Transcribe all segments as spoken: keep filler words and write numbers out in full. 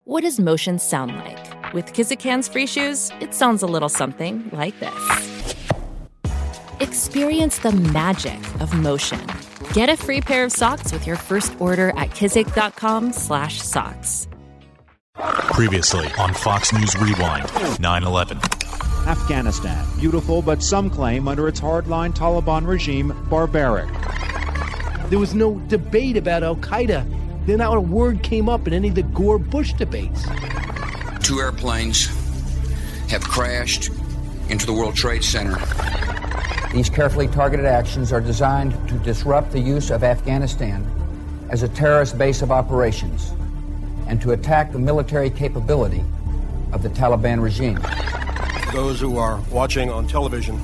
What does motion sound like? With Kizikans free shoes, it sounds a little something like this. Experience the magic of motion. Get a free pair of socks with your first order at kizik.com slash socks. Previously on Fox News Rewind, nine eleven. Afghanistan, beautiful, but some claim under its hardline Taliban regime, barbaric. There was no debate about Al-Qaeda. Then not a word came up in any of the Gore-Bush debates. Two airplanes have crashed into the World Trade Center. These carefully targeted actions are designed to disrupt the use of Afghanistan as a terrorist base of operations and to attack the military capability of the Taliban regime. Those who are watching on television,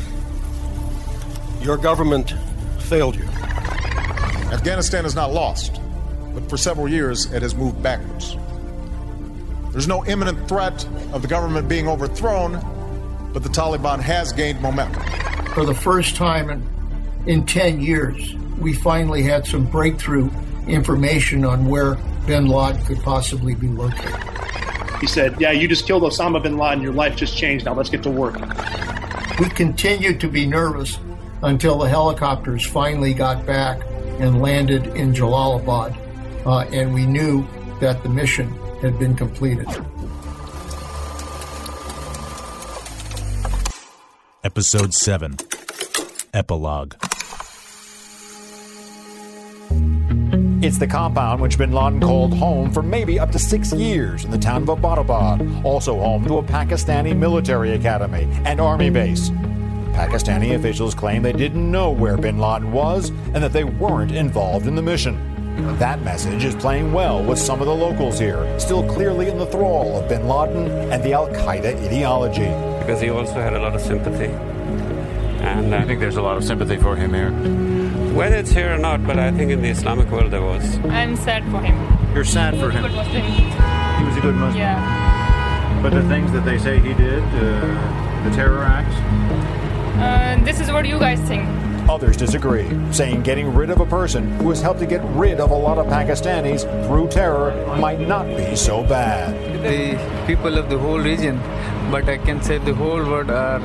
your government failed you. Afghanistan is not lost, but for several years it has moved backwards. There's no imminent threat of the government being overthrown, but the Taliban has gained momentum. For the first time in, in ten years, we finally had some breakthrough information on where bin Laden could possibly be located. He said, yeah, you just killed Osama bin Laden, your life just changed, now let's get to work. We continued to be nervous until the helicopters finally got back and landed in Jalalabad, uh, and we knew that the mission had been completed. Episode seven, Epilogue. It's the compound which bin Laden called home for maybe up to six years in the town of Abbottabad, also home to a Pakistani military academy and army base. Pakistani officials claim they didn't know where bin Laden was and that they weren't involved in the mission. That message is playing well with some of the locals here, still clearly in the thrall of bin Laden and the Al-Qaeda ideology. Because he also had a lot of sympathy. And uh, I think there's a lot of sympathy for him here. Whether it's here or not, but I think in the Islamic world there was. I'm sad for him. You're sad he for him? He was a good Muslim. He was a good Muslim? Yeah. But the things that they say he did, uh, the terror acts? Uh, this is what you guys think. Others disagree, saying getting rid of a person who has helped to get rid of a lot of Pakistanis through terror might not be so bad. The people of the whole region, but I can say the whole world, are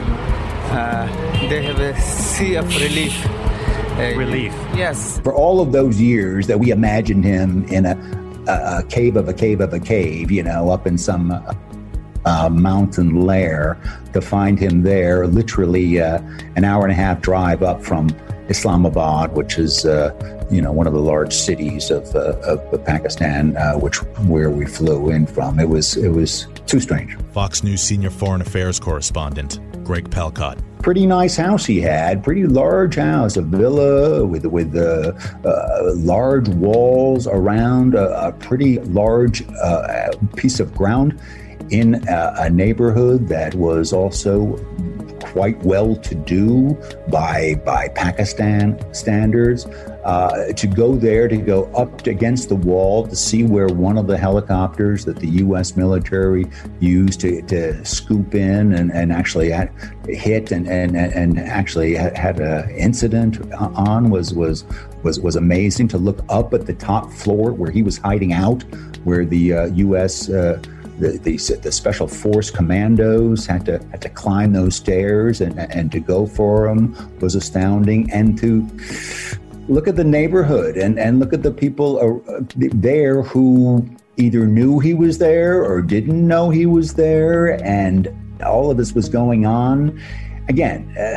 uh, they have a sea of relief. Uh, relief. Yes. For all of those years that we imagined him in a, a, a cave of a cave of a cave, you know, up in some uh, uh, mountain lair, to find him there, literally uh, an hour and a half drive up from Islamabad, which is, uh, you know, one of the large cities of, uh, of, of Pakistan, uh, which where we flew in from. It was it was too strange. Fox News senior foreign affairs correspondent Greg Palcott. Pretty nice house he had, pretty large house, a villa with with uh, uh, large walls around a, a pretty large uh, piece of ground in a, a neighborhood that was also quite well-to-do by by Pakistan standards. Uh, to go there, to go up against the wall, to see where one of the helicopters that the U S military used to, to scoop in and, and actually had, hit and, and, and actually had an incident on was, was, was, was amazing. To look up at the top floor where he was hiding out, where the uh, U S uh, The, the the special force commandos had to had to climb those stairs and and to go for him was astounding. And to look at the neighborhood and, and look at the people there who either knew he was there or didn't know he was there, and all of this was going on. Again, uh,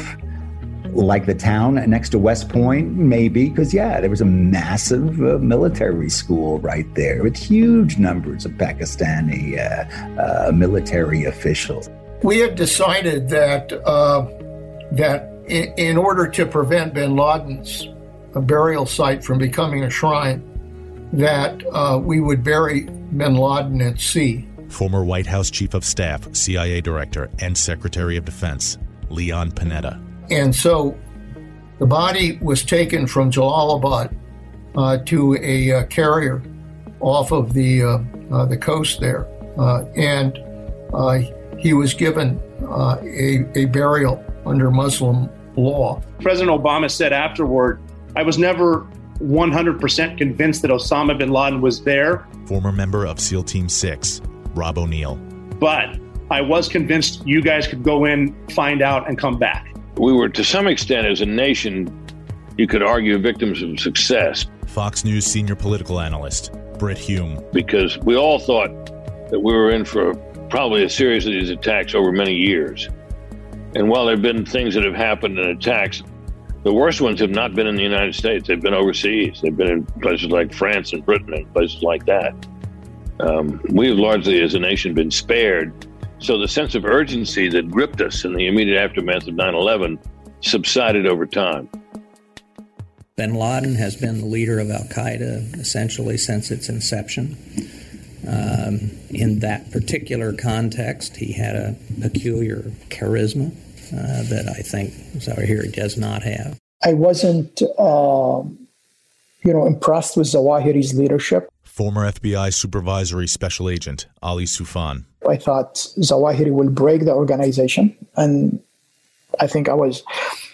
like the town next to West Point, maybe, because, yeah, there was a massive uh, military school right there with huge numbers of Pakistani uh, uh, military officials. We had decided that uh, that in, in order to prevent bin Laden's burial site from becoming a shrine, that uh, we would bury bin Laden at sea. Former White House Chief of Staff, C I A Director, and Secretary of Defense, Leon Panetta. And so the body was taken from Jalalabad uh, to a uh, carrier off of the uh, uh, the coast there, uh, and uh, he was given uh, a, a burial under Muslim law. President Obama said afterward, I was never one hundred percent convinced that Osama bin Laden was there. Former member of SEAL Team six, Rob O'Neill. But I was convinced you guys could go in, find out, and come back. We were, to some extent, as a nation, you could argue, victims of success. Fox News senior political analyst, Britt Hume. Because we all thought that we were in for probably a series of these attacks over many years. And while there have been things that have happened in attacks, the worst ones have not been in the United States. They've been overseas. They've been in places like France and Britain and places like that. Um, we have largely, as a nation, been spared. So the sense of urgency that gripped us in the immediate aftermath of nine eleven subsided over time. Bin Laden has been the leader of al-Qaeda essentially since its inception. Um, in that particular context, he had a peculiar charisma uh, that I think Zawahiri does not have. I wasn't, uh, you know, impressed with Zawahiri's leadership. Former F B I Supervisory Special Agent Ali Soufan. I thought Zawahiri will break the organization, and I think I was,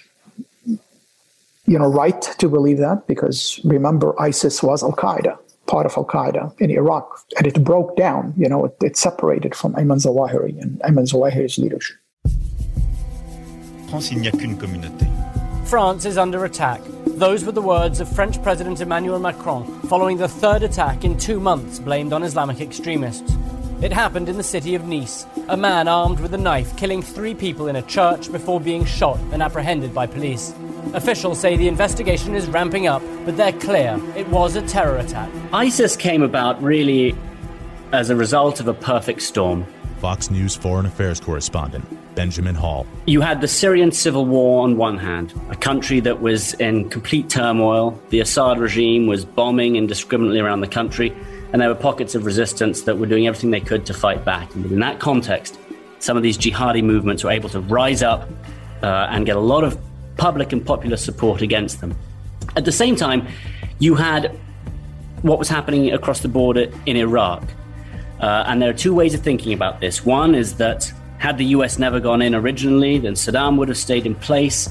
you know, right to believe that, because remember, ISIS was Al-Qaeda, part of Al-Qaeda in Iraq, and it broke down. You know, it, it separated from Ayman Zawahiri and Ayman Zawahiri's leadership. France, il n'y a qu'une communauté. France is under attack. Those were the words of French President Emmanuel Macron following the third attack in two months blamed on Islamic extremists. It happened in the city of Nice. A man armed with a knife killing three people in a church before being shot and apprehended by police. Officials say the investigation is ramping up, but they're clear it was a terror attack. ISIS came about really as a result of a perfect storm. Fox News foreign affairs correspondent Benjamin Hall. You had the Syrian civil war on one hand, a country that was in complete turmoil. The Assad regime was bombing indiscriminately around the country, and there were pockets of resistance that were doing everything they could to fight back. And in that context, some of these jihadi movements were able to rise up uh, and get a lot of public and popular support against them. At the same time, you had what was happening across the border in Iraq. Uh, and there are two ways of thinking about this. One is that had the U S never gone in originally, then Saddam would have stayed in place,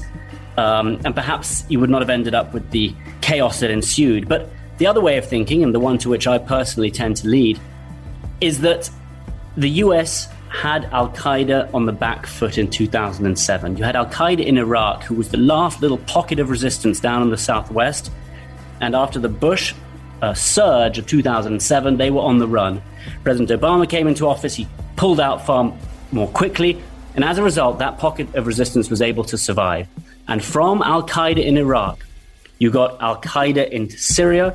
um, and perhaps you would not have ended up with the chaos that ensued. But the other way of thinking, and the one to which I personally tend to lead, is that the U S had al-Qaeda on the back foot in two thousand seven. You had al-Qaeda in Iraq, who was the last little pocket of resistance down in the southwest. And after the Bush uh, surge of two thousand seven, they were on the run. President Obama came into office. He pulled out far more quickly. And as a result, that pocket of resistance was able to survive. And from al-Qaeda in Iraq, you got al-Qaeda into Syria,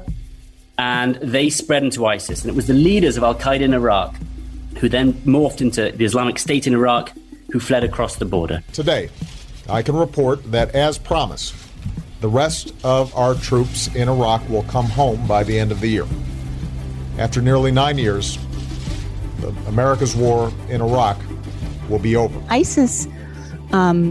and they spread into ISIS. And it was the leaders of al-Qaeda in Iraq who then morphed into the Islamic State in Iraq, who fled across the border. Today, I can report that, as promised, the rest of our troops in Iraq will come home by the end of the year. After nearly nine years, the, America's war in Iraq will be over. ISIS um,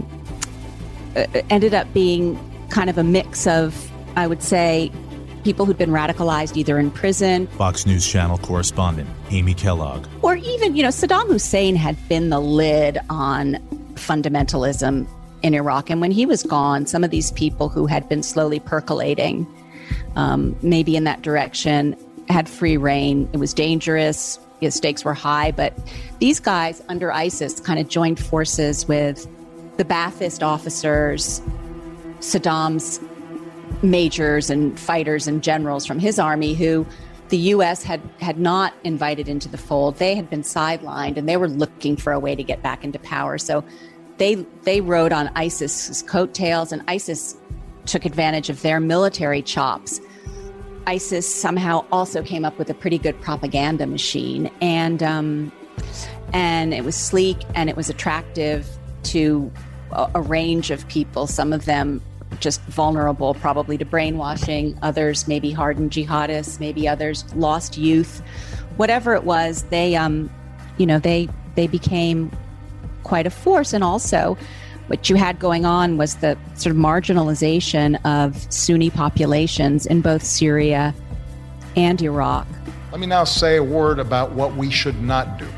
ended up being kind of a mix of, I would say, people who'd been radicalized either in prison. Fox News Channel correspondent Amy Kellogg. Or even, you know, Saddam Hussein had been the lid on fundamentalism in Iraq. And when he was gone, some of these people who had been slowly percolating, um, maybe in that direction, had free reign. It was dangerous. The stakes were high. But these guys under ISIS kind of joined forces with the Ba'athist officers, Saddam's majors and fighters and generals from his army, who the U S had, had not invited into the fold. They had been sidelined, and they were looking for a way to get back into power. So they they rode on ISIS's coattails, and ISIS took advantage of their military chops. ISIS somehow also came up with a pretty good propaganda machine, and um, and it was sleek and it was attractive to a, a range of people. Some of them just vulnerable probably to brainwashing, others maybe hardened jihadists, maybe others lost youth. Whatever it was, they um you know they they became quite a force. And also what you had going on was the sort of marginalization of Sunni populations in both Syria and Iraq. Let me now say a word about what we should not do.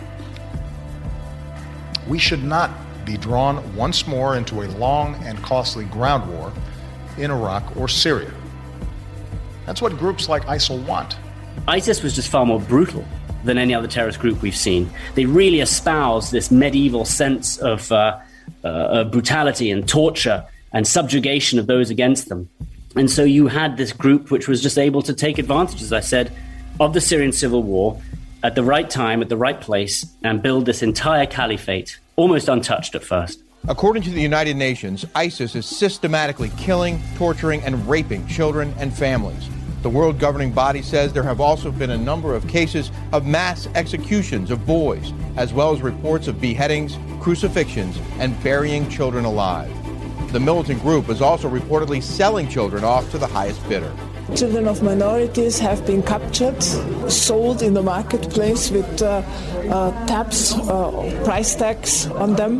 We should not be drawn once more into a long and costly ground war in Iraq or Syria. That's what groups like ISIL want. ISIS was just far more brutal than any other terrorist group we've seen. They really espouse this medieval sense of, uh, uh, of brutality and torture and subjugation of those against them. And so you had this group which was just able to take advantage, as I said, of the Syrian civil war at the right time, at the right place, and build this entire caliphate, almost untouched at first. According to the United Nations, ISIS is systematically killing, torturing, and raping children and families. The world governing body says there have also been a number of cases of mass executions of boys, as well as reports of beheadings, crucifixions, and burying children alive. The militant group is also reportedly selling children off to the highest bidder. Children of minorities have been captured, sold in the marketplace with uh, uh, tabs, uh, price tags on them,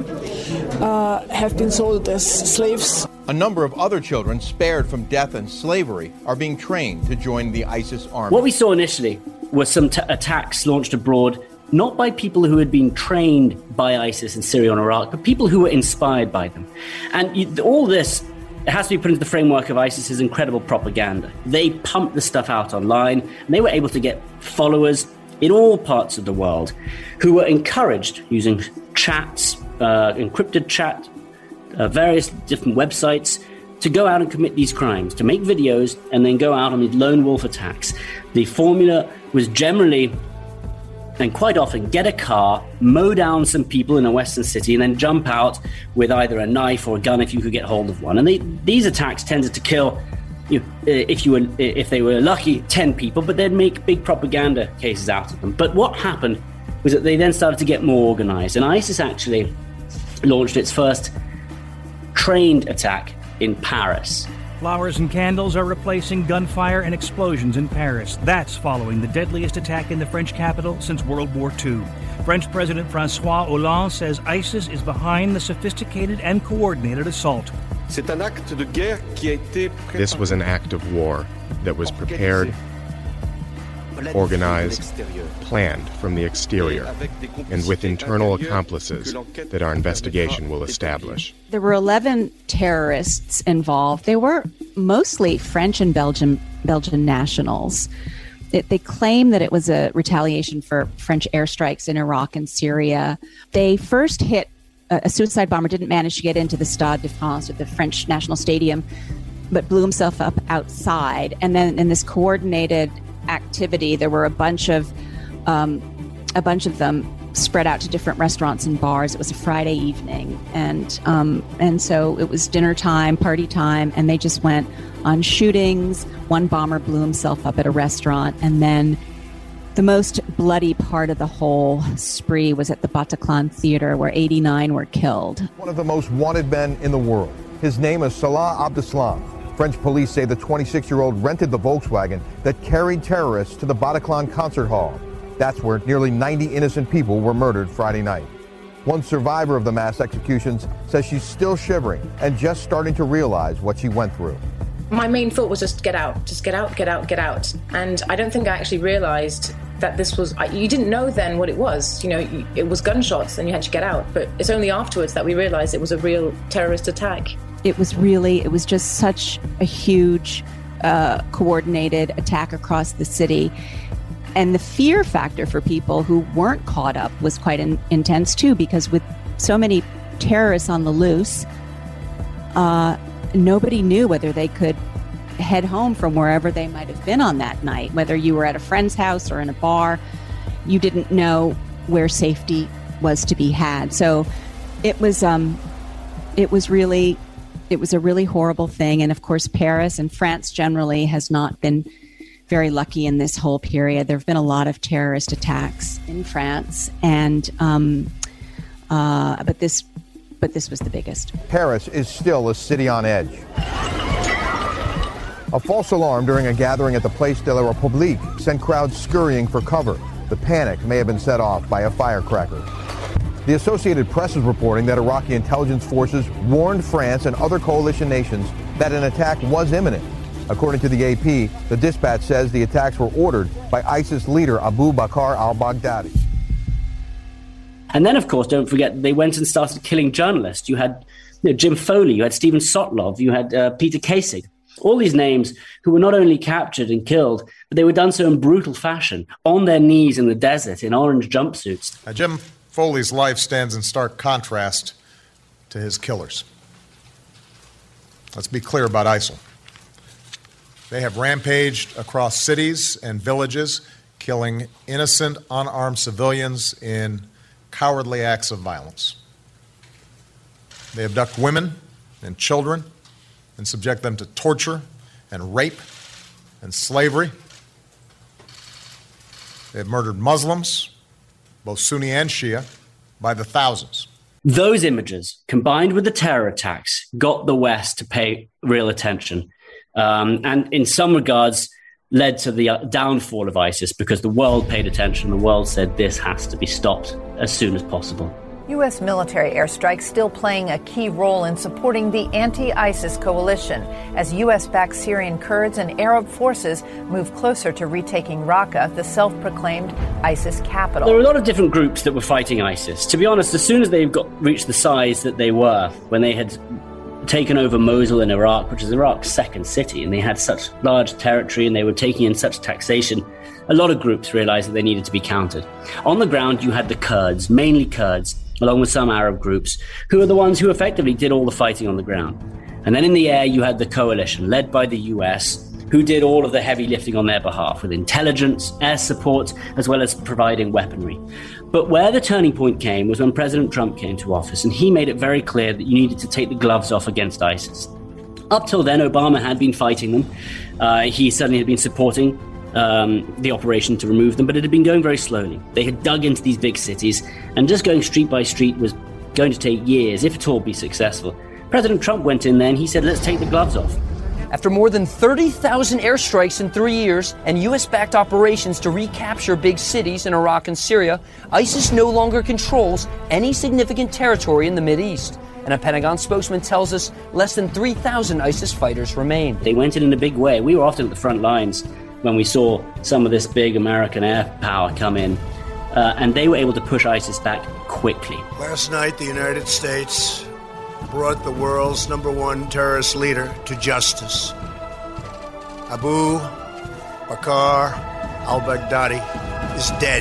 uh, have been sold as slaves. A number of other children spared from death and slavery are being trained to join the ISIS army. What we saw initially was some t- attacks launched abroad, not by people who had been trained by ISIS in Syria and Iraq, but people who were inspired by them. And you, all this it has to be put into the framework of ISIS's incredible propaganda. They pumped the stuff out online, and they were able to get followers in all parts of the world who were encouraged using chats, uh, encrypted chat, uh, various different websites, to go out and commit these crimes, to make videos and then go out on these lone wolf attacks. The formula was generally, and quite often, get a car, mow down some people in a Western city, and then jump out with either a knife or a gun if you could get hold of one. And they, these attacks tended to kill, you know, if you were, if they were lucky, ten people, but they'd make big propaganda cases out of them. But what happened was that they then started to get more organized, and ISIS actually launched its first trained attack in Paris. Flowers and candles are replacing gunfire and explosions in Paris. That's following the deadliest attack in the French capital since World War Two. French President François Hollande says ISIS is behind the sophisticated and coordinated assault. This was an act of war that was prepared, organized, planned from the exterior, and with internal accomplices that our investigation will establish. There were eleven terrorists involved. They were mostly French and Belgian Belgian nationals. It, they claim that it was a retaliation for French airstrikes in Iraq and Syria. They first hit a, a suicide bomber, didn't manage to get into the Stade de France, or the French National Stadium, but blew himself up outside. And then in this coordinated activity, there were a bunch of um, a bunch of them spread out to different restaurants and bars. It was a Friday evening, and um, and so it was dinner time, party time, and they just went on shootings. One bomber blew himself up at a restaurant, and then the most bloody part of the whole spree was at the Bataclan Theater, where eighty-nine were killed. One of the most wanted men in the world. His name is Salah Abdeslam. French police say the twenty-six-year-old rented the Volkswagen that carried terrorists to the Bataclan concert hall. That's where nearly ninety innocent people were murdered Friday night. One survivor of the mass executions says she's still shivering and just starting to realize what she went through. My main thought was just get out, just get out, get out, get out. And I don't think I actually realized that this was, you didn't know then what it was. You know, it was gunshots and you had to get out. But it's only afterwards that we realized it was a real terrorist attack. It was really, it was just such a huge uh, coordinated attack across the city. And the fear factor for people who weren't caught up was quite in, intense too, because with so many terrorists on the loose, uh, nobody knew whether they could head home from wherever they might have been on that night. Whether you were at a friend's house or in a bar, you didn't know where safety was to be had. So it was, um, it was really, it was a really horrible thing. And of course, Paris and France generally has not been very lucky in this whole period. There have been a lot of terrorist attacks in France, and um, uh, but this, but this was the biggest. Paris is still a city on edge. A false alarm during a gathering at the Place de la République sent crowds scurrying for cover. The panic may have been set off by a firecracker. The Associated Press is reporting that Iraqi intelligence forces warned France and other coalition nations that an attack was imminent. According to the A P, the dispatch says the attacks were ordered by ISIS leader Abu Bakr al-Baghdadi. And then, of course, don't forget, they went and started killing journalists. You had you know, Jim Foley, you had Steven Sotlov, you had uh, Peter Kasich. All these names who were not only captured and killed, but they were done so in brutal fashion, on their knees in the desert in orange jumpsuits. Now, Jim Foley's life stands in stark contrast to his killers. Let's be clear about ISIL. They have rampaged across cities and villages, killing innocent, unarmed civilians in cowardly acts of violence. They abduct women and children and subject them to torture and rape and slavery. They have murdered Muslims, both Sunni and Shia, by the thousands. Those images, combined with the terror attacks, got the West to pay real attention. Um, and in some regards, led to the downfall of ISIS because the world paid attention. The world said this has to be stopped as soon as possible. U S military airstrikes still playing a key role in supporting the anti-ISIS coalition as U S-backed Syrian Kurds and Arab forces move closer to retaking Raqqa, the self-proclaimed ISIS capital. There were a lot of different groups that were fighting ISIS. To be honest, as soon as they got reached the size that they were, when they had taken over Mosul in Iraq, which is Iraq's second city, and they had such large territory and they were taking in such taxation, a lot of groups realized that they needed to be countered. On the ground, you had the Kurds, mainly Kurds, along with some Arab groups, who are the ones who effectively did all the fighting on the ground. And then in the air, you had the coalition, led by the U S, who did all of the heavy lifting on their behalf, with intelligence, air support, as well as providing weaponry. But where the turning point came was when President Trump came to office, and he made it very clear that you needed to take the gloves off against ISIS. Up till then, Obama had been fighting them. Uh, he certainly had been supporting Um, the operation to remove them, but it had been going very slowly. They had dug into these big cities, and just going street by street was going to take years, if at all, be successful. President Trump went in there and he said, let's take the gloves off. After more than thirty thousand airstrikes in three years and U S-backed operations to recapture big cities in Iraq and Syria, ISIS no longer controls any significant territory in the Mideast. And a Pentagon spokesman tells us less than three thousand ISIS fighters remain. They went in in a big way. We were often at the front lines when we saw some of this big American air power come in, uh, and they were able to push ISIS back quickly. Last night, the United States brought the world's number one terrorist leader to justice. Abu Bakr al-Baghdadi is dead.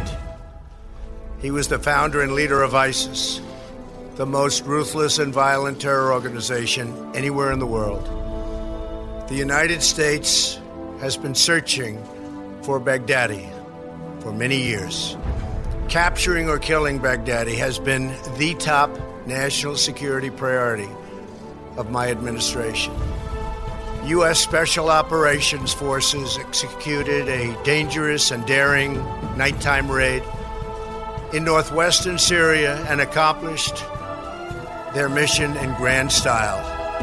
He was the founder and leader of ISIS, the most ruthless and violent terror organization anywhere in the world. The United States has been searching for Baghdadi for many years. Capturing or killing Baghdadi has been the top national security priority of my administration. U S Special Operations Forces executed a dangerous and daring nighttime raid in northwestern Syria and accomplished their mission in grand style.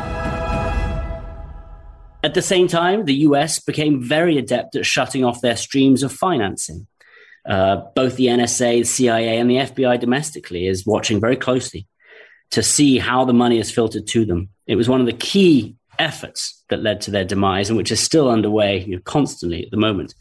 At the same time, the U S became very adept at shutting off their streams of financing. Uh, both the N S A, the C I A, and the F B I domestically is watching very closely to see how the money is filtered to them. It was one of the key efforts that led to their demise, and which is still underway, you know, constantly at the moment.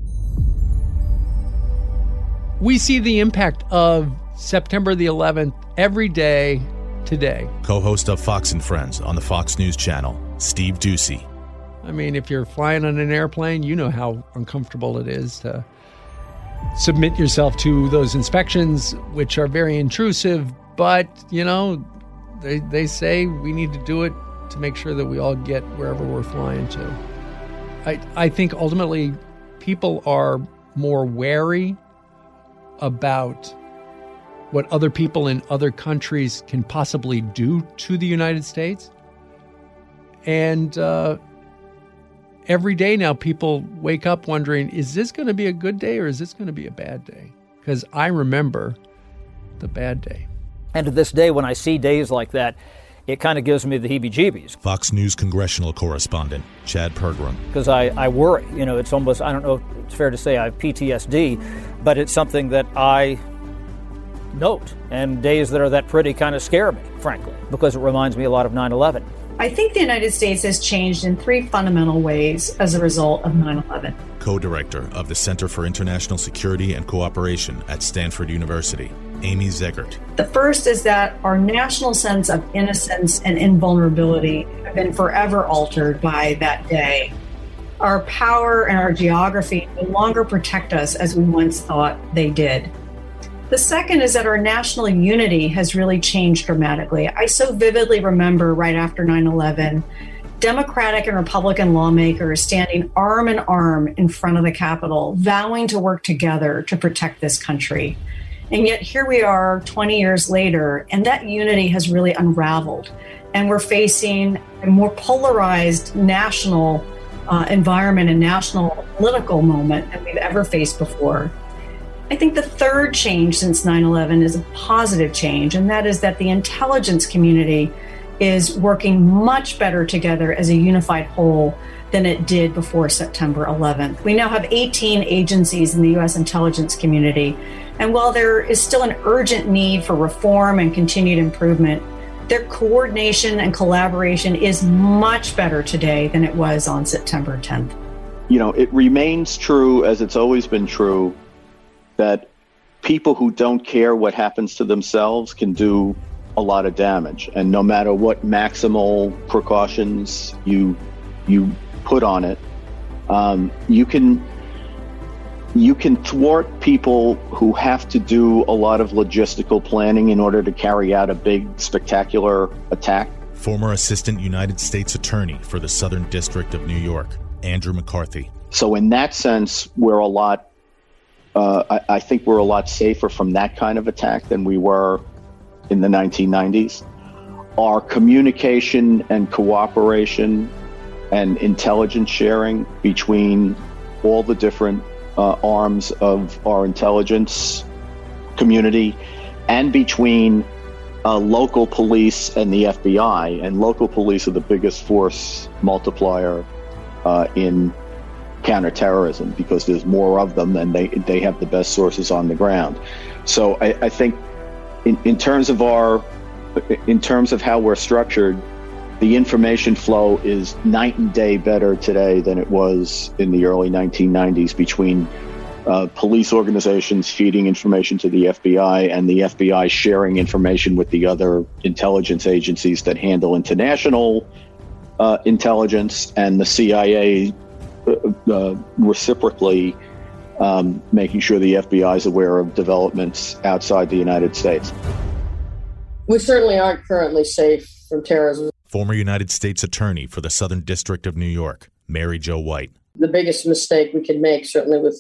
We see the impact of September the eleventh every day today. Co-host of Fox and Friends on the Fox News Channel, Steve Doocy. I mean, if you're flying on an airplane, you know how uncomfortable it is to submit yourself to those inspections, which are very intrusive. But, you know, they they say we need to do it to make sure that we all get wherever we're flying to. I I think ultimately people are more wary about what other people in other countries can possibly do to the United States. And uh, every day now people wake up wondering, is this going to be a good day or is this going to be a bad day? Because I remember the bad day. And to this day, when I see days like that, it kind of gives me the heebie-jeebies. Fox News congressional correspondent Chad Pergram. Because I, I worry. You know, it's almost, I don't know if it's fair to say I have P T S D, but it's something that I note. And days that are that pretty kind of scare me, frankly, because it reminds me a lot of nine eleven. I think the United States has changed in three fundamental ways as a result of nine eleven. Co-director of the Center for International Security and Cooperation at Stanford University, Amy Zegert. The first is that our national sense of innocence and invulnerability have been forever altered by that day. Our power and our geography no longer protect us as we once thought they did. The second is that our national unity has really changed dramatically. I so vividly remember right after nine eleven, Democratic and Republican lawmakers standing arm in arm in front of the Capitol, vowing to work together to protect this country. And yet here we are twenty years later, and that unity has really unraveled. And we're facing a more polarized national uh, environment and national political moment than we've ever faced before. I think the third change since nine eleven is a positive change, and that is that the intelligence community is working much better together as a unified whole than it did before September eleventh. We now have eighteen agencies in the U S intelligence community, and while there is still an urgent need for reform and continued improvement, their coordination and collaboration is much better today than it was on September tenth. You know, it remains true, as it's always been true, that people who don't care what happens to themselves can do a lot of damage. And no matter what maximal precautions you you put on it, um, you can you can thwart people who have to do a lot of logistical planning in order to carry out a big, spectacular attack. Former Assistant United States Attorney for the Southern District of New York, Andrew McCarthy. So in that sense, we're a lot, uh, I, I think we're a lot safer from that kind of attack than we were in the nineteen nineties. Our communication and cooperation and intelligence sharing between all the different uh, arms of our intelligence community and between uh, local police and the F B I, and local police are the biggest force multiplier uh, in counterterrorism because there's more of them and they, they have the best sources on the ground. So I, I think In, in terms of our, in terms of how we're structured, the information flow is night and day better today than it was in the early nineteen nineties between uh, police organizations feeding information to the F B I and the F B I sharing information with the other intelligence agencies that handle international uh, intelligence, and the C I A uh, uh, reciprocally Um, making sure the F B I is aware of developments outside the United States. We certainly aren't currently safe from terrorism. Former United States Attorney for the Southern District of New York, Mary Jo White. The biggest mistake we can make, certainly with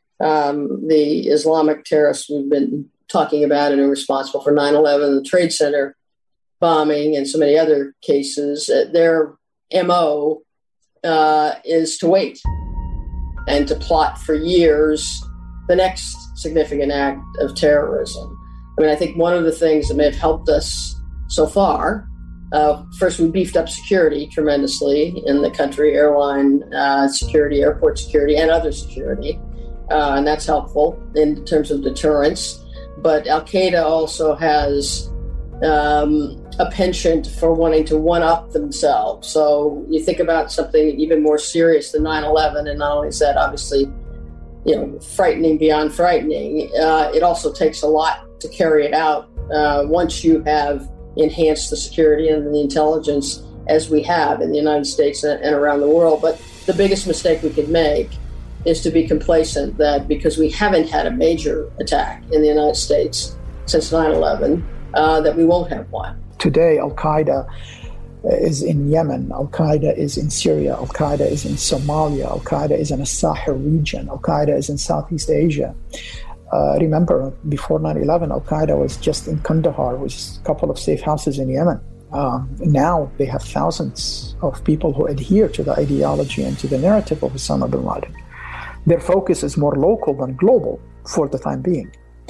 um, the Islamic terrorists we've been talking about and are responsible for nine eleven, the Trade Center bombing, and so many other cases, uh, their M O uh, is to wait and to plot for years the next significant act of terrorism. I mean, I think one of the things that may have helped us so far, uh, first, we beefed up security tremendously in the country, airline uh, security, airport security, and other security, uh, and that's helpful in terms of deterrence. But Al-Qaeda also has um, a penchant for wanting to one-up themselves. So you think about something even more serious than nine eleven, and not only is that obviously, you know, frightening beyond frightening, uh, it also takes a lot to carry it out uh, once you have enhanced the security and the intelligence as we have in the United States and, and around the world. But the biggest mistake we could make is to be complacent that because we haven't had a major attack in the United States since nine eleven, uh, that we won't have one. Today, Al-Qaeda is in Yemen, Al-Qaeda is in Syria, Al-Qaeda is in Somalia, Al-Qaeda is in the Sahel region, Al-Qaeda is in Southeast Asia. Uh, remember, before nine eleven, Al-Qaeda was just in Kandahar, with a couple of safe houses in Yemen. Um, now they have thousands of people who adhere to the ideology and to the narrative of Osama bin Laden. Their focus is more local than global for the time being.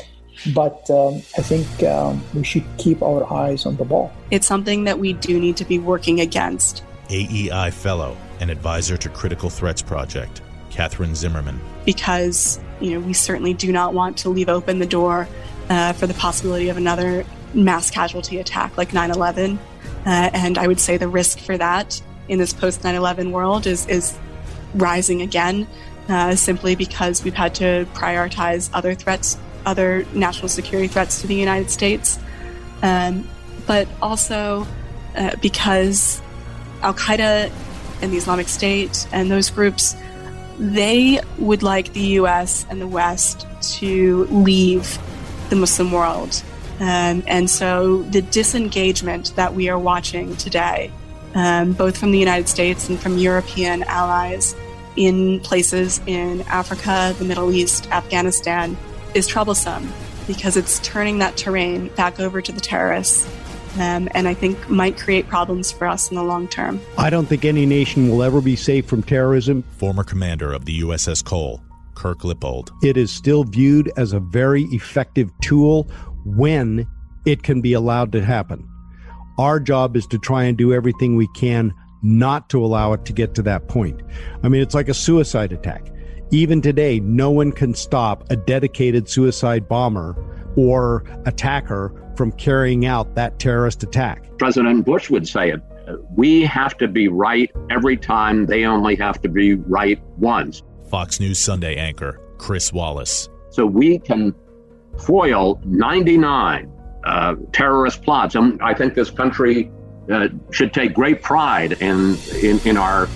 But um, I think um, we should keep our eyes on the ball. It's something that we do need to be working against. A E I Fellow and Advisor to Critical Threats Project, Catherine Zimmerman. Because, you know, we certainly do not want to leave open the door uh, for the possibility of another mass casualty attack like nine eleven. Uh, and I would say the risk for that in this post nine eleven world is, is rising again, uh, simply because we've had to prioritize other threats other national security threats to the United States, um, but also uh, because Al-Qaeda and the Islamic State and those groups, they would like the U S and the West to leave the Muslim world. Um, and so the disengagement that we are watching today, um, both from the United States and from European allies in places in Africa, the Middle East, Afghanistan, is troublesome because it's turning that terrain back over to the terrorists, um, and I think might create problems for us in the long term. I don't think any nation will ever be safe from terrorism. Former commander of the U S S Cole, Kirk Lippold. It is still viewed as a very effective tool when it can be allowed to happen. Our job is to try and do everything we can not to allow it to get to that point. I mean, it's like a suicide attack. Even today, no one can stop a dedicated suicide bomber or attacker from carrying out that terrorist attack. President Bush would say it. We have to be right every time. They only have to be right once. Fox News Sunday anchor Chris Wallace. So we can foil ninety-nine uh, terrorist plots. And I think this country uh, should take great pride in, in, in our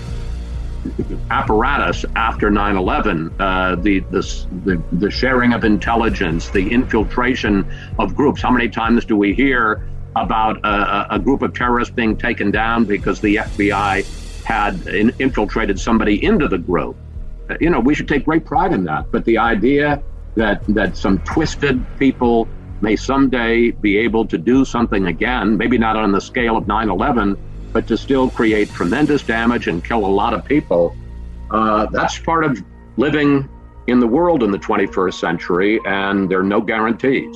apparatus after nine eleven, uh, the, the, the, the sharing of intelligence, the infiltration of groups. How many times do we hear about a, a group of terrorists being taken down because the F B I had in, infiltrated somebody into the group? You know, we should take great pride in that. But the idea that that some twisted people may someday be able to do something again, maybe not on the scale of nine eleven, but to still create tremendous damage and kill a lot of people, uh, that's part of living in the world in the twenty-first century, and there are no guarantees.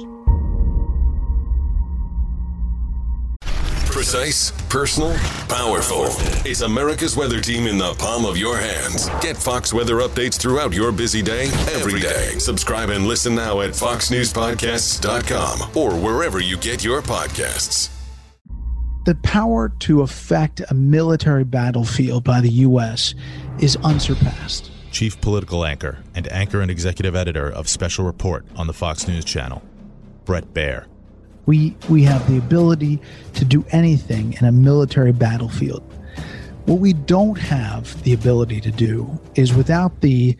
Precise, personal, powerful. It's America's Weather Team in the palm of your hands. Get Fox weather updates throughout your busy day, every day. Subscribe and listen now at fox news podcasts dot com or wherever you get your podcasts. The power to affect a military battlefield by the U S is unsurpassed. Chief political anchor and anchor and executive editor of Special Report on the Fox News Channel, Bret Baier. We we have the ability to do anything in a military battlefield. What we don't have the ability to do is, without the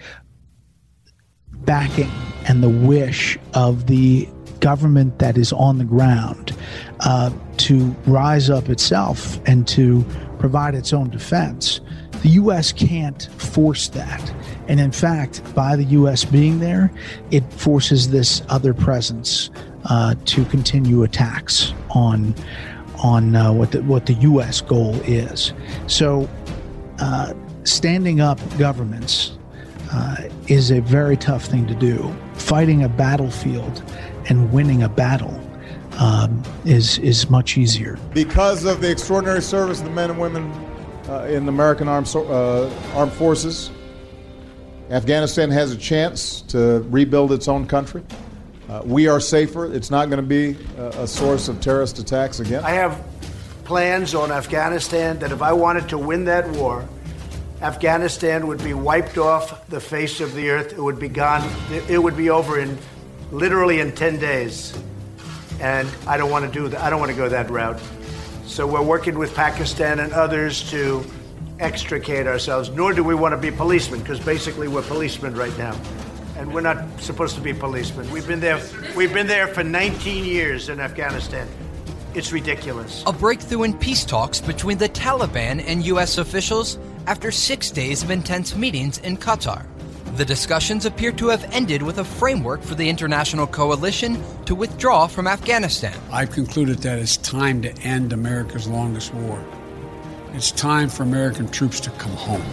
backing and the wish of the government that is on the ground uh, to rise up itself and to provide its own defense, the U S can't force that. And in fact, by the U S being there, it forces this other presence uh, to continue attacks on on uh, what the what the U S goal is. So, uh, standing up governments uh, is a very tough thing to do. Fighting a battlefield and winning a battle um, is is much easier. Because of the extraordinary service of the men and women uh, in the American Armed, uh, Armed Forces, Afghanistan has a chance to rebuild its own country. Uh, we are safer. It's not going to be a, a source of terrorist attacks again. I have plans on Afghanistan that if I wanted to win that war, Afghanistan would be wiped off the face of the earth. It would be gone. It would be over in literally in ten days. And I don't want to do that. I don't want to go that route. So we're working with Pakistan and others to extricate ourselves, nor do we want to be policemen, because basically we're policemen right now. And we're not supposed to be policemen. We've been there we've been there for nineteen years in Afghanistan. It's ridiculous. A breakthrough in peace talks between the Taliban and U S officials after six days of intense meetings in Qatar. The discussions appear to have ended with a framework for the international coalition to withdraw from Afghanistan. I've concluded that it's time to end America's longest war. It's time for American troops to come home.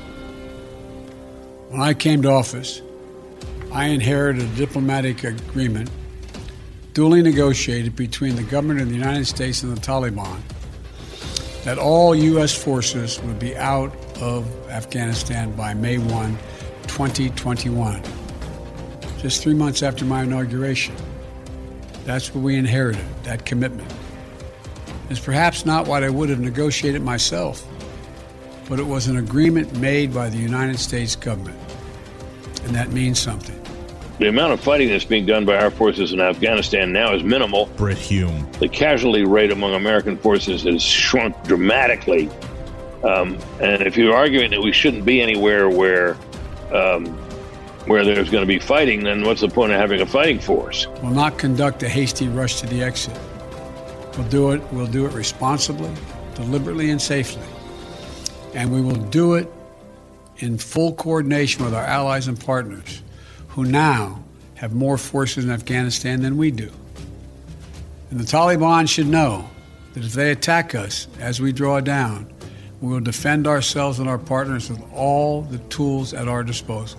When I came to office, I inherited a diplomatic agreement duly negotiated between the government of the United States and the Taliban that all U S forces would be out of Afghanistan by May first, twenty twenty-one, just three months after my inauguration. That's what we inherited, that commitment. It's perhaps not what I would have negotiated myself, but it was an agreement made by the United States government, and that means something. The amount of fighting that's being done by our forces in Afghanistan now is minimal. Britt Hume. The casualty rate among American forces has shrunk dramatically. Um, and if you're arguing that we shouldn't be anywhere where um, where there's going to be fighting, then what's the point of having a fighting force? We'll not conduct a hasty rush to the exit. We'll do it. We'll do it responsibly, deliberately, and safely. And we will do it in full coordination with our allies and partners, who now have more forces in Afghanistan than we do. And the Taliban should know that if they attack us as we draw down, we will defend ourselves and our partners with all the tools at our disposal.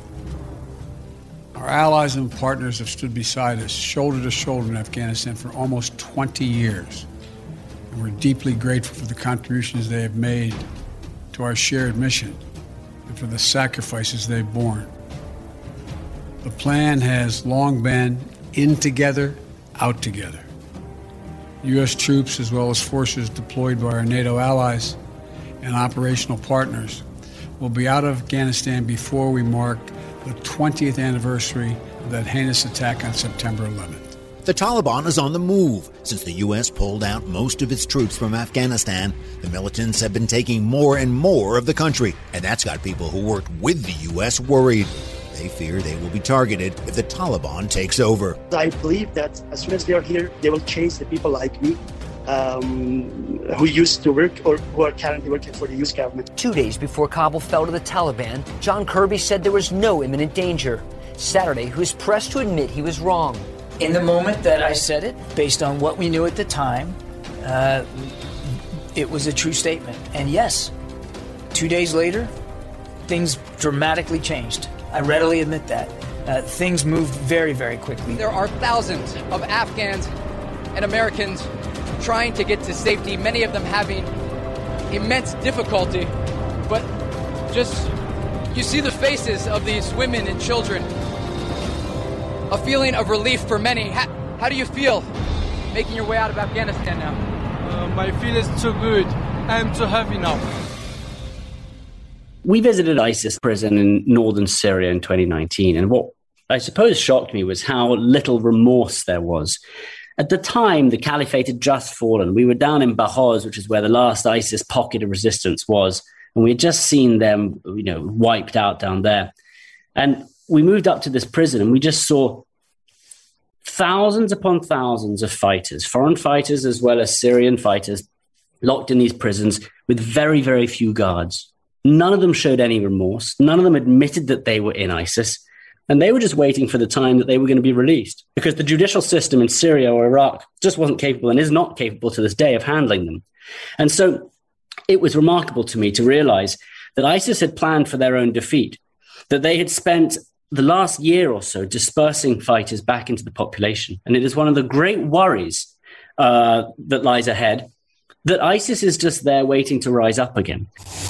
Our allies and partners have stood beside us, shoulder to shoulder in Afghanistan for almost twenty years. And we're deeply grateful for the contributions they have made to our shared mission and for the sacrifices they've borne. The plan has long been in together, out together. U S troops, as well as forces deployed by our NATO allies and operational partners, will be out of Afghanistan before we mark the twentieth anniversary of that heinous attack on September eleventh. The Taliban is on the move. Since the U S pulled out most of its troops from Afghanistan, the militants have been taking more and more of the country, and that's got people who worked with the U S worried. They fear they will be targeted if the Taliban takes over. I believe that as soon as they are here, they will chase the people like me, um, who used to work or who are currently working for the U S government. Two days before Kabul fell to the Taliban, John Kirby said there was no imminent danger. Saturday, he was pressed to admit he was wrong. In the moment that I said it, based on what we knew at the time, uh, it was a true statement. And yes, two days later, things dramatically changed. I readily admit that. Uh, things moved very, very quickly. There are thousands of Afghans and Americans trying to get to safety, many of them having immense difficulty. But just, you see the faces of these women and children. A feeling of relief for many. How, how do you feel making your way out of Afghanistan now? Uh, my feel is too good. I'm too happy now. We visited ISIS prison in northern Syria in twenty nineteen, and what I suppose shocked me was how little remorse there was. At the time, the caliphate had just fallen. We were down in Bahoz, which is where the last ISIS pocket of resistance was, and we had just seen them, you know, wiped out down there. And we moved up to this prison, and we just saw thousands upon thousands of fighters, foreign fighters as well as Syrian fighters, locked in these prisons with very, very few guards. None of them showed any remorse. None of them admitted that they were in ISIS. And they were just waiting for the time that they were going to be released, because the judicial system in Syria or Iraq just wasn't capable and is not capable to this day of handling them. And so it was remarkable to me to realize that ISIS had planned for their own defeat, that they had spent the last year or so dispersing fighters back into the population. And it is one of the great worries uh, that lies ahead, that ISIS is just there waiting to rise up again.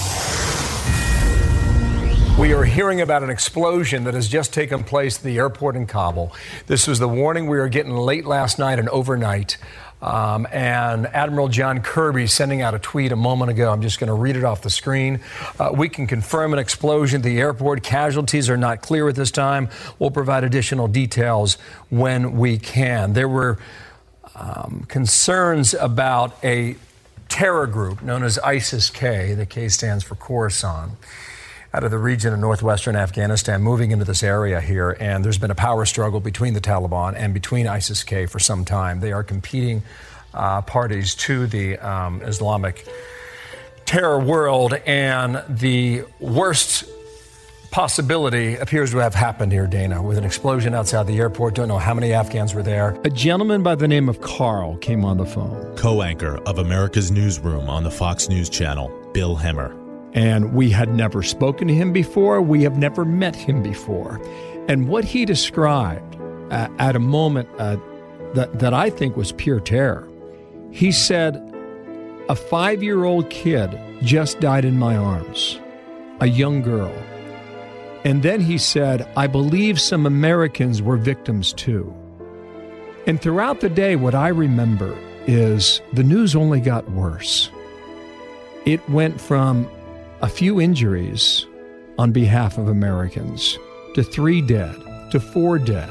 We are hearing about an explosion that has just taken place at the airport in Kabul. This was the warning we were getting late last night and overnight. Um, and Admiral John Kirby sending out a tweet a moment ago. I'm just going to read it off the screen. Uh, we can confirm an explosion at the airport. Casualties are not clear at this time. We'll provide additional details when we can. There were um, concerns about a terror group known as ISIS-K. The K stands for Khorasan, out of the region of northwestern Afghanistan, moving into this area here. And there's been a power struggle between the Taliban and between ISIS-K for some time. They are competing uh, parties to the um, Islamic terror world. And the worst possibility appears to have happened here, Dana, with an explosion outside the airport. Don't know how many Afghans were there. A gentleman by the name of Carl came on the phone. Co-anchor of America's Newsroom on the Fox News Channel, Bill Hemmer. And we had never spoken to him before. We have never met him before. And what he described uh, at a moment uh, that, that I think was pure terror, he said, a five-year-old kid just died in my arms, a young girl. And then he said, I believe some Americans were victims too. And throughout the day, what I remember is the news only got worse. It went from a few injuries on behalf of Americans to three dead, to four dead,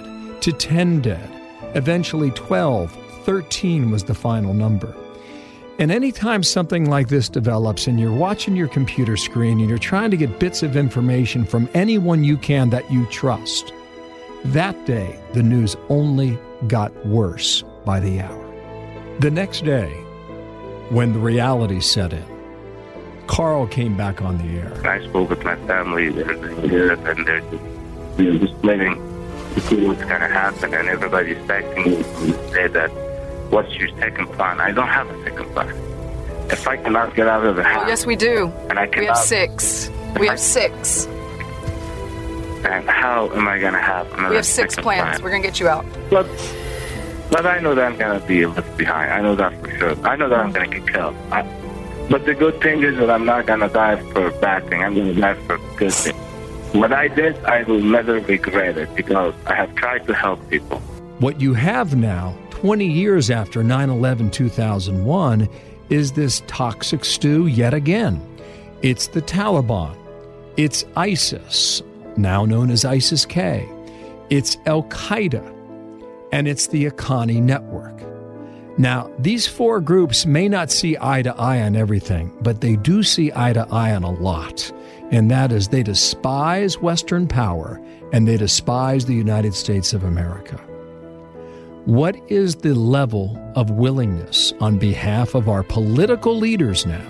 to ten dead, eventually twelve, thirteen was the final number. And anytime something like this develops and you're watching your computer screen and you're trying to get bits of information from anyone you can that you trust, that day the news only got worse by the hour. The next day, when the reality set in, Carl came back on the air. I spoke with my family, they're doing good, and they're just, they're just waiting to see what's going to happen, and everybody's texting me to say that, what's your second plan? I don't have a second plan. If I cannot get out of the house... Oh, yes, we do. And I we cannot, have six. We have six. And how am I going to have another We have six second plans. plan? We're going to get you out. But, but I know that I'm going to be left behind. I know that for sure. I know that I'm going to get killed. I, but the good thing is that I'm not going to die for a bad thing. I'm going to die for a good thing. What I did, I will never regret it because I have tried to help people. What you have now, twenty years after nine eleven two thousand one, is this toxic stew yet again. It's the Taliban. It's ISIS, now known as ISIS-K. It's Al-Qaeda. And it's the Haqqani network. Now, these four groups may not see eye to eye on everything, but they do see eye to eye on a lot. And that is they despise Western power and they despise the United States of America. What is the level of willingness on behalf of our political leaders now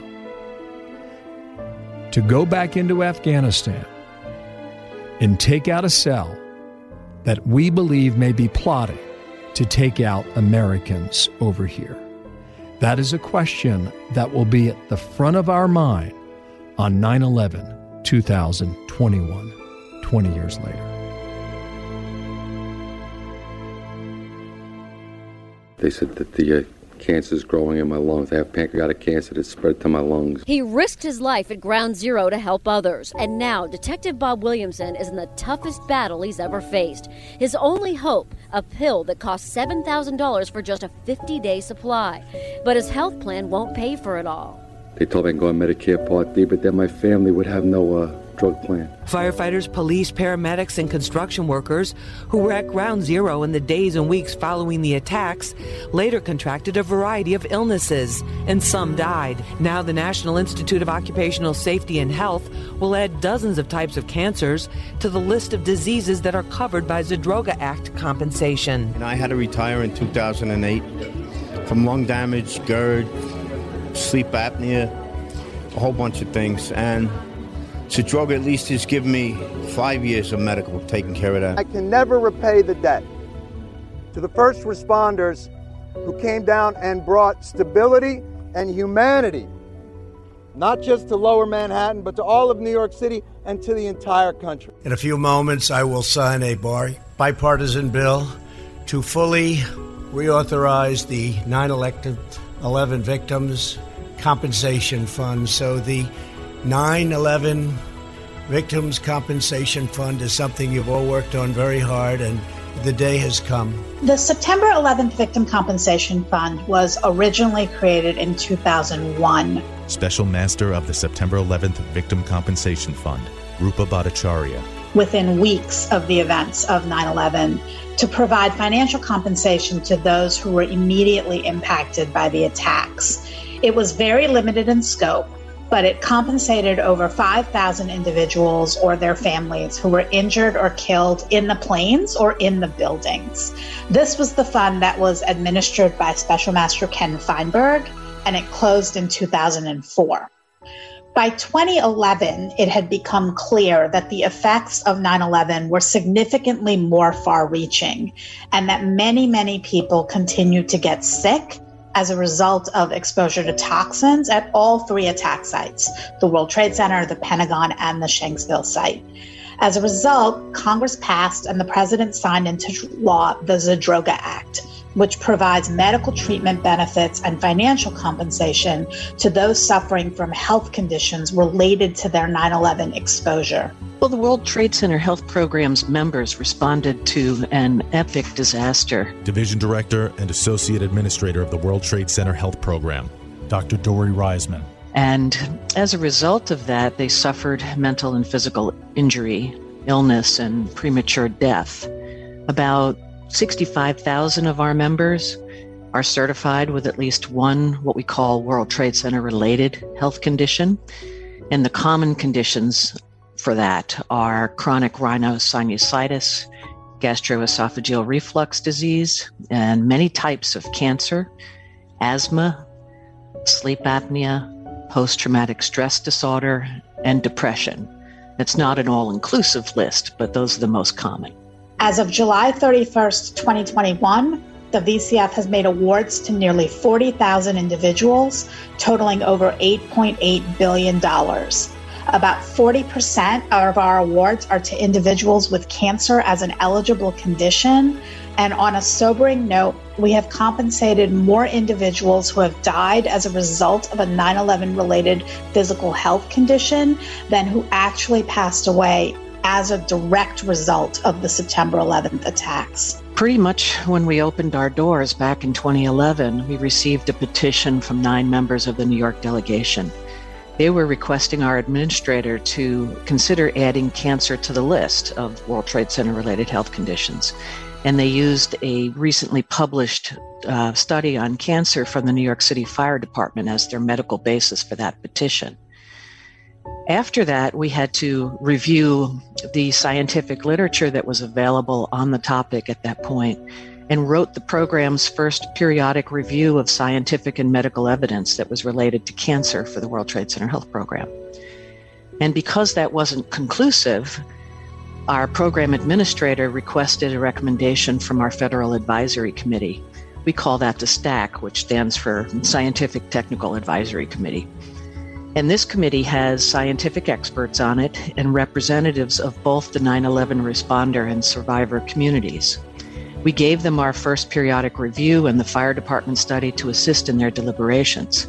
to go back into Afghanistan and take out a cell that we believe may be plotting to take out Americans over here? That is a question that will be at the front of our mind on nine eleven two thousand twenty-one, twenty years later. They said that the uh, cancer is growing in my lungs. I have pancreatic cancer that spread to my lungs. He risked his life at Ground Zero to help others. And now Detective Bob Williamson is in the toughest battle he's ever faced. His only hope, a pill that costs seven thousand dollars for just a fifty-day supply. But his health plan won't pay for it all. They told me I can go on Medicare Part D, but then my family would have no uh, drug plan. Firefighters, police, paramedics, and construction workers who were at Ground Zero in the days and weeks following the attacks later contracted a variety of illnesses, and some died. Now the National Institute of Occupational Safety and Health will add dozens of types of cancers to the list of diseases that are covered by Zadroga Act compensation. And I had to retire in two thousand eight from lung damage, GERD, sleep apnea, a whole bunch of things. And Zadroga at least has given me five years of medical taking care of that. I can never repay the debt to the first responders who came down and brought stability and humanity, not just to Lower Manhattan, but to all of New York City and to the entire country. In a few moments, I will sign a bar- bipartisan bill to fully reauthorize the nine eleven Victims Compensation Fund. So the nine eleven Victims Compensation Fund is something you've all worked on very hard, and the day has come. The September eleventh Victim Compensation Fund was originally created in two thousand one. Special Master of the September eleventh Victim Compensation Fund, Rupa Bhattacharya. Within weeks of the events of nine eleven, to provide financial compensation to those who were immediately impacted by the attacks. It was very limited in scope, but it compensated over five thousand individuals or their families who were injured or killed in the planes or in the buildings. This was the fund that was administered by Special Master Ken Feinberg, and it closed in two thousand four. By twenty eleven, it had become clear that the effects of nine eleven were significantly more far-reaching, and that many, many people continued to get sick as a result of exposure to toxins at all three attack sites, the World Trade Center, the Pentagon, and the Shanksville site. As a result, Congress passed and the president signed into law the Zadroga Act, which provides medical treatment benefits and financial compensation to those suffering from health conditions related to their nine eleven exposure. Well, the World Trade Center Health Program's members responded to an epic disaster. Division Director and Associate Administrator of the World Trade Center Health Program, Doctor Dory Reisman. And as a result of that, they suffered mental and physical injury, illness, and premature death. About sixty-five thousand of our members are certified with at least one what we call World Trade Center related health condition. And the common conditions for that are chronic rhinosinusitis, gastroesophageal reflux disease, and many types of cancer, asthma, sleep apnea, post-traumatic stress disorder, and depression. It's not an all-inclusive list, but those are the most common. As of July thirty-first, twenty twenty-one, the V C F has made awards to nearly forty thousand individuals, totaling over eight point eight billion dollars. About forty percent of our awards are to individuals with cancer as an eligible condition. And on a sobering note, we have compensated more individuals who have died as a result of a nine eleven related physical health condition than who actually passed away as a direct result of the September eleventh attacks. Pretty much when we opened our doors back in twenty eleven, we received a petition from nine members of the New York delegation. They were requesting our administrator to consider adding cancer to the list of World Trade Center-related health conditions. And they used a recently published uh, study on cancer from the New York City Fire Department as their medical basis for that petition. After that, we had to review the scientific literature that was available on the topic at that point and wrote the program's first periodic review of scientific and medical evidence that was related to cancer for the World Trade Center Health Program. And because that wasn't conclusive, our program administrator requested a recommendation from our Federal Advisory Committee. We call that the STAC, which stands for Scientific Technical Advisory Committee. And this committee has scientific experts on it and representatives of both the nine eleven responder and survivor communities. We gave them our first periodic review and the fire department study to assist in their deliberations.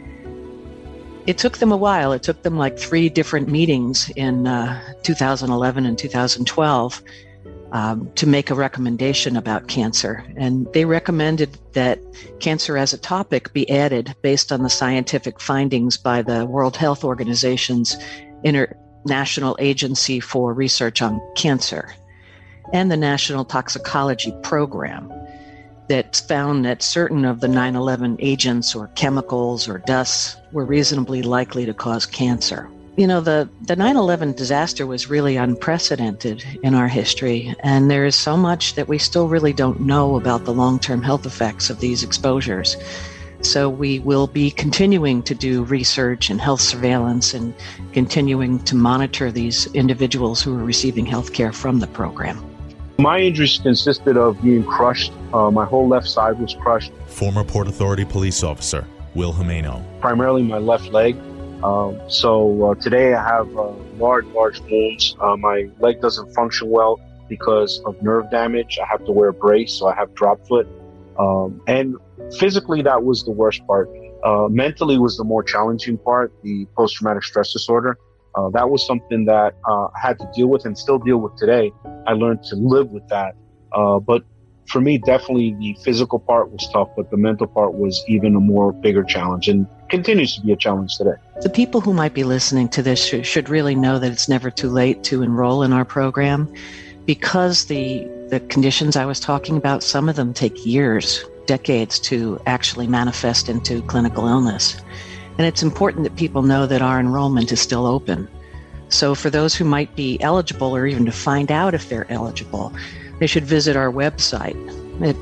It took them a while. It took them like three different meetings in uh, two thousand eleven and two thousand twelve um, to make a recommendation about cancer. And they recommended that cancer as a topic be added based on the scientific findings by the World Health Organization's International Agency for Research on Cancer and the National Toxicology Program that found that certain of the nine eleven agents or chemicals or dusts were reasonably likely to cause cancer. You know, the, the nine eleven disaster was really unprecedented in our history, and there is so much that we still really don't know about the long-term health effects of these exposures. So we will be continuing to do research and health surveillance and continuing to monitor these individuals who are receiving health care from the program. My injuries consisted of being crushed. Uh, my whole left side was crushed. Former Port Authority police officer Will Jimeno. Primarily my left leg. Um, so uh, today I have uh, large, large wounds. Uh, my leg doesn't function well because of nerve damage. I have to wear a brace, so I have drop foot. Um, and physically, that was the worst part. Uh, mentally was the more challenging part, the post-traumatic stress disorder. Uh, that was something that uh, I had to deal with and still deal with today. I learned to live with that. Uh, but for me, definitely the physical part was tough, but the mental part was even a more bigger challenge and continues to be a challenge today. The people who might be listening to this should, should really know that it's never too late to enroll in our program because the the conditions I was talking about, some of them take years, decades to actually manifest into clinical illness. And it's important that people know that our enrollment is still open. So for those who might be eligible or even to find out if they're eligible, they should visit our website at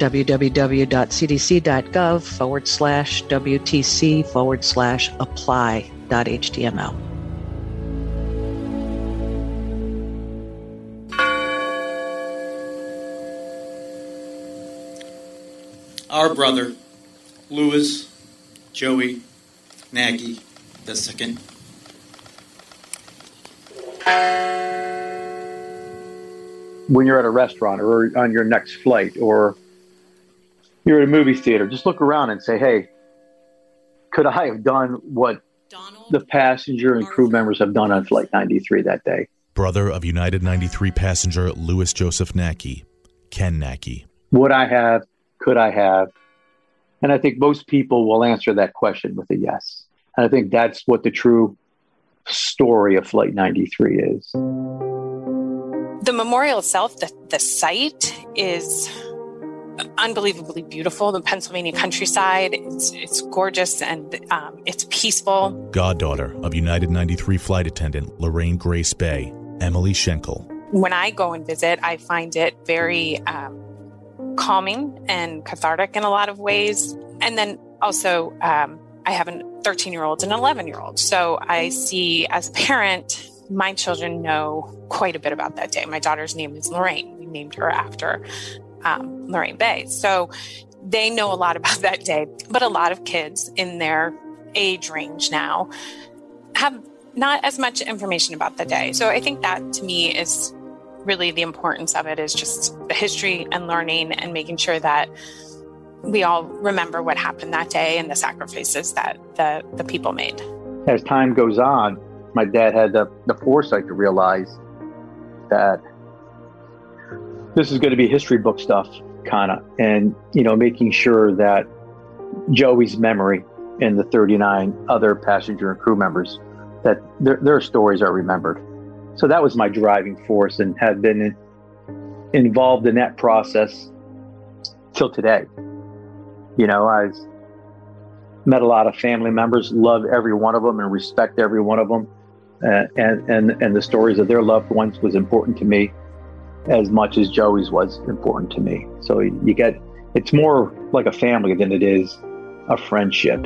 www.cdc.gov forward slash WTC forward slash apply dot html. Our brother, Louis Joey Nagy the second. When you're at a restaurant or on your next flight or you're at a movie theater, just look around and say, hey, could I have done what the passenger and crew members have done on Flight ninety-three that day? Brother of United ninety-three passenger Louis Joseph Nagy, Ken Nagy. Would I have? Could I have? And I think most people will answer that question with a yes. And I think that's what the true story of Flight ninety-three is. The memorial itself, the, the site is unbelievably beautiful. The Pennsylvania countryside, it's, it's gorgeous and um, it's peaceful. Goddaughter of United ninety-three flight attendant Lorraine Grace Bay, Emily Schenkel. When I go and visit, I find it very um, calming and cathartic in a lot of ways. And then also, um, I have a thirteen-year-old and an eleven-year-old. So I see, as a parent, my children know quite a bit about that day. My daughter's name is Lorraine. We named her after um, Lorraine Bay. So they know a lot about that day. But a lot of kids in their age range now have not as much information about the day. So I think that, to me, is really the importance of it, is just the history and learning and making sure that we all remember what happened that day and the sacrifices that the, the people made. As time goes on, my dad had the, the foresight to realize that this is going to be history book stuff, kind of, and, you know, making sure that Joey's memory and the thirty-nine other passenger and crew members, that their, their stories are remembered. So that was my driving force, and have been in, involved in that process till today. You know, I've met a lot of family members, love every one of them and respect every one of them. Uh, and, and, and the stories of their loved ones was important to me as much as Joey's was important to me. So you get, it's more like a family than it is a friendship.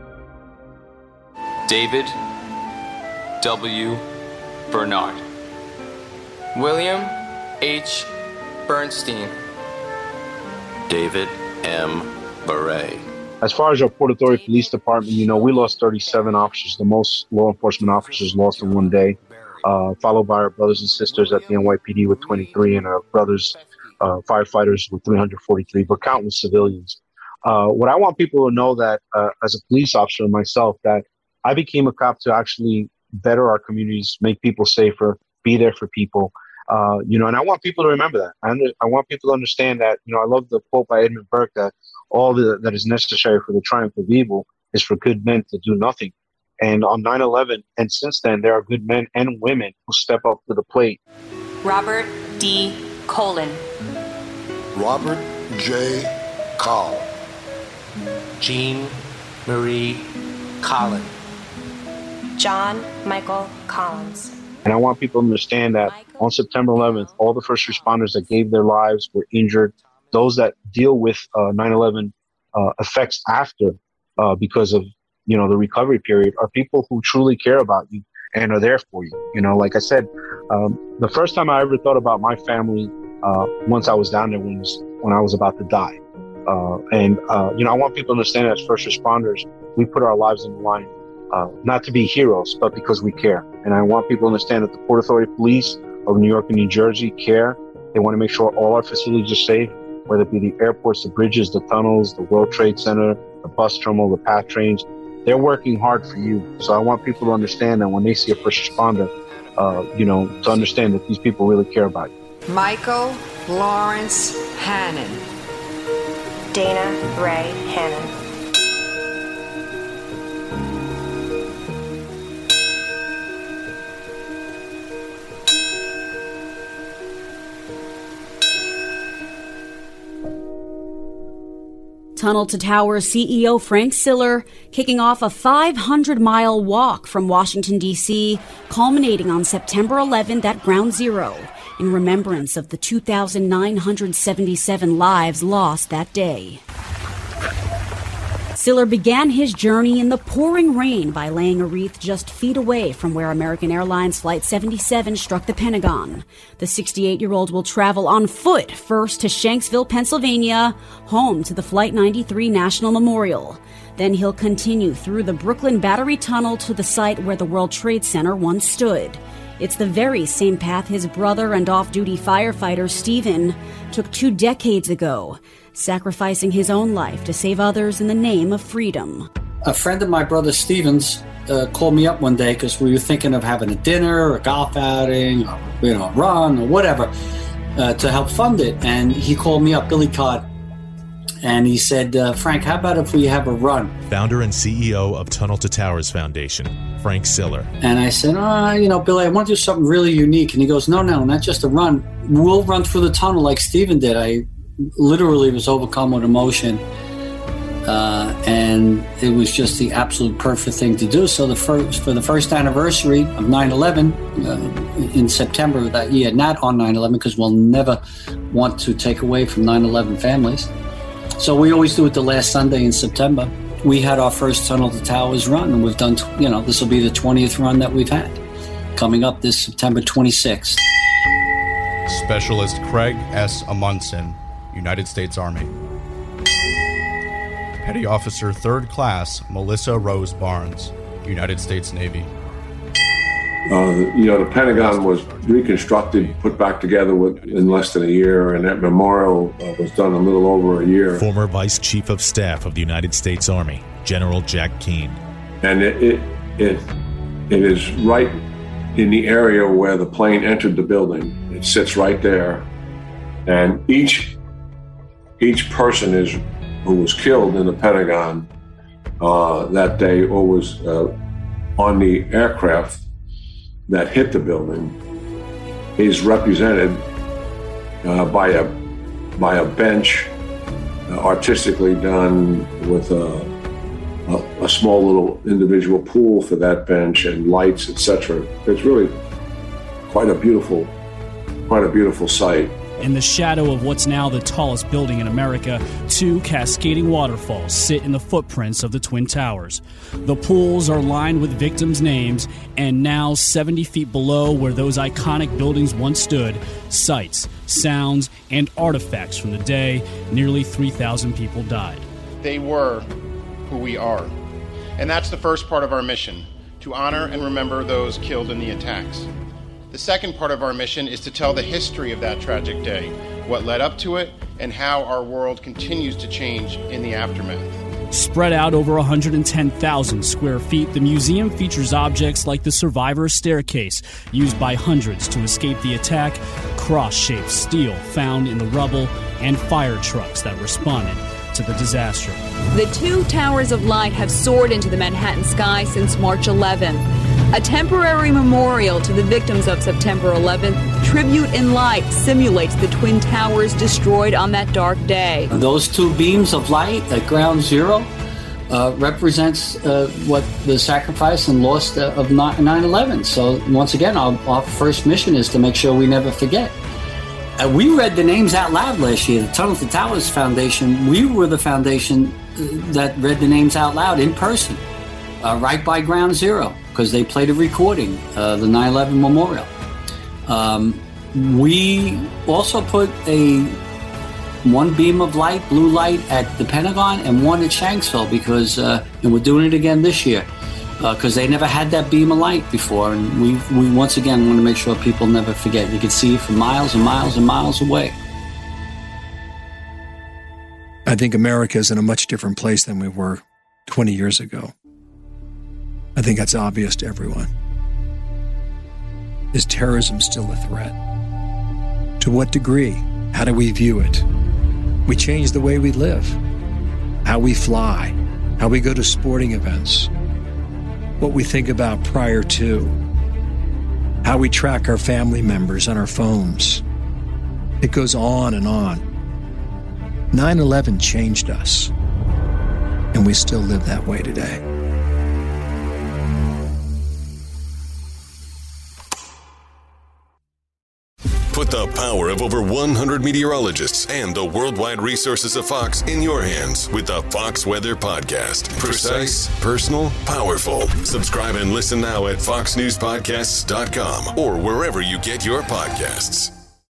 David W. Bernard. William H. Bernstein. David M. Beret. As far as our Port Authority Police Department, you know, we lost thirty-seven officers, the most law enforcement officers lost in one day, uh, followed by our brothers and sisters at the N Y P D with twenty-three, and our brothers, uh, firefighters with three hundred forty-three, but countless civilians. Uh, what I want people to know that uh, as a police officer myself, that I became a cop to actually better our communities, make people safer, be there for people. Uh, you know, and I want people to remember that. I, under, I want people to understand that, you know, I love the quote by Edmund Burke that all the, that is necessary for the triumph of evil is for good men to do nothing. And on nine eleven, and since then, there are good men and women who step up to the plate. Robert D. Colin. Robert J. Call. Jean Marie Collin. John Michael Collins. And I want people to understand that on September eleventh, all the first responders that gave their lives, were injured, those that deal with uh, nine eleven uh, effects after uh, because of, you know, the recovery period, are people who truly care about you and are there for you. You know, like I said, um, the first time I ever thought about my family uh, once I was down there was when I was about to die. Uh, and, uh, you know, I want people to understand that as first responders, we put our lives on the line. Uh, not to be heroes, but because we care. And I want people to understand that the Port Authority Police of New York and New Jersey care. They want to make sure all our facilities are safe, whether it be the airports, the bridges, the tunnels, the World Trade Center, the bus terminal, the PATH trains. They're working hard for you. So I want people to understand that when they see a first responder, uh, you know, to understand that these people really care about you. Michael Lawrence Hannon. Dana Ray Hannon. Tunnel to Towers C E O Frank Siller kicking off a five hundred mile walk from Washington, D C, culminating on September eleventh at Ground Zero, in remembrance of the two thousand nine hundred seventy-seven lives lost that day. Siller began his journey in the pouring rain by laying a wreath just feet away from where American Airlines Flight seventy-seven struck the Pentagon. The sixty-eight-year-old will travel on foot first to Shanksville, Pennsylvania, home to the Flight ninety-three National Memorial. Then he'll continue through the Brooklyn Battery Tunnel to the site where the World Trade Center once stood. It's the very same path his brother and off-duty firefighter Stephen took two decades ago, sacrificing his own life to save others in the name of freedom. A friend of my brother Stephen's uh, called me up one day because we were thinking of having a dinner or a golf outing or, you know, a run or whatever uh, to help fund it. And he called me up, Billy Codd, and he said, uh, Frank, how about if we have a run? Founder and C E O of Tunnel to Towers Foundation, Frank Siller. And I said, oh, you know, Billy, I want to do something really unique. And he goes, no, no, not just a run. We'll run through the tunnel like Stephen did. I literally was overcome with emotion. Uh, and it was just the absolute perfect thing to do. So the first, for the first anniversary of nine eleven uh, in September of that year, not on nine eleven, because we'll never want to take away from nine eleven families. So we always do it the last Sunday in September. We had our first Tunnel to Towers run, and we've done, you know, this will be the twentieth run that we've had, coming up this September twenty-sixth. Specialist Craig S. Amundsen, United States Army. Petty Officer Third Class Melissa Rose Barnes, United States Navy. Uh, you know, the Pentagon was reconstructed, put back together with, in less than a year, and that memorial uh, was done a little over a year. Former Vice Chief of Staff of the United States Army, General Jack Keane. And it it it, it is right in the area where the plane entered the building. It sits right there, and each each person is who was killed in the Pentagon uh, that day, or was uh, on the aircraft that hit the building, is represented uh, by a by a bench, uh, artistically done with a, a, a small little individual pool for that bench and lights, et cetera. It's really quite a beautiful, quite a beautiful sight. In the shadow of what's now the tallest building in America, two cascading waterfalls sit in the footprints of the Twin Towers. The pools are lined with victims' names, and now seventy feet below where those iconic buildings once stood, sights, sounds, and artifacts from the day nearly three thousand people died. They were who we are. And that's the first part of our mission, to honor and remember those killed in the attacks. The second part of our mission is to tell the history of that tragic day, what led up to it, and how our world continues to change in the aftermath. Spread out over one hundred ten thousand square feet, the museum features objects like the survivor's staircase, used by hundreds to escape the attack, cross-shaped steel found in the rubble, and fire trucks that responded to the disaster. The two towers of light have soared into the Manhattan sky since March eleventh. A temporary memorial to the victims of September eleventh, Tribute in Light simulates the Twin Towers destroyed on that dark day. Those two beams of light at ground zero uh, represents uh, what the sacrifice and loss uh, of nine eleven. So once again, our, our first mission is to make sure we never forget. Uh, we read the names out loud last year. The Tunnel to Towers Foundation, we were the foundation that read the names out loud in person, uh, right by ground zero, because they played a recording, uh, the nine eleven memorial. Um, we also put a one beam of light, blue light, at the Pentagon and one at Shanksville, because, uh, and we're doing it again this year, because uh, they never had that beam of light before. And we, we once again want to make sure people never forget. You can see it from miles and miles and miles away. I think America is in a much different place than we were twenty years ago. I think that's obvious to everyone. Is terrorism still a threat? To what degree? How do we view it? We change the way we live, how we fly, how we go to sporting events, what we think about prior to, how we track our family members on our phones. It goes on and on. nine eleven changed us, and we still live that way today. Put the power of over one hundred meteorologists and the worldwide resources of Fox in your hands with the Fox Weather Podcast. Precise, personal, powerful. Subscribe and listen now at fox news podcasts dot com or wherever you get your podcasts.